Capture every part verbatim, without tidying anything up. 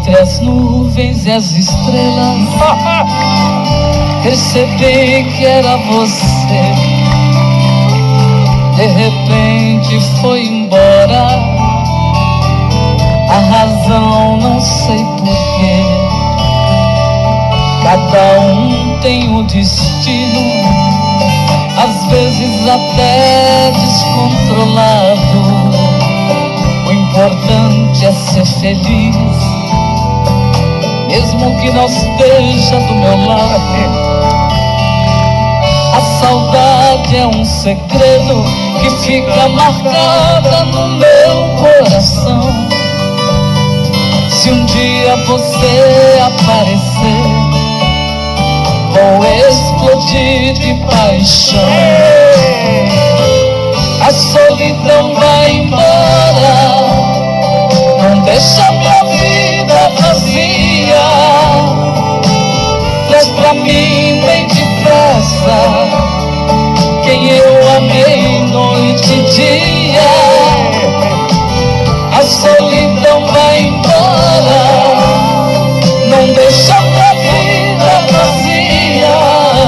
Entre as nuvens e as estrelas percebi que era você. De repente foi embora, a razão não sei porquê. Cada um tem o destino, às vezes até descontrolado. O importante é ser feliz, mesmo que não esteja do meu lado. A saudade é um segredo que fica marcada no meu coração. Se um dia você aparecer, vou explodir de paixão. A solidão vai embora, não deixa minha vida vazia. Traz pra mim bem depressa quem eu amei noite e dia. A solidão vai embora, não deixa minha vida vazia.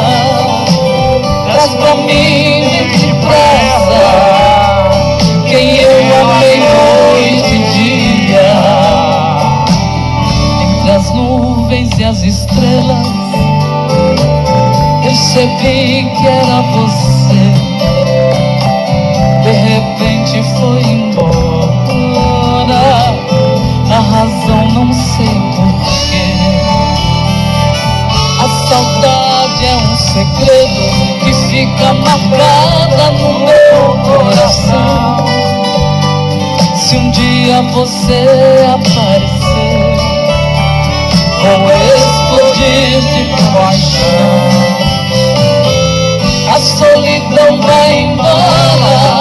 Traz pra mim bem depressa quem eu amei noite e dia. Entre as nuvens e as estrelas percebi que era você. De repente foi embora, a razão não sei porquê. A saudade é um segredo que fica marcada no meu coração. Se um dia você aparecer, vou explodir de paixão. A solidão vai embora,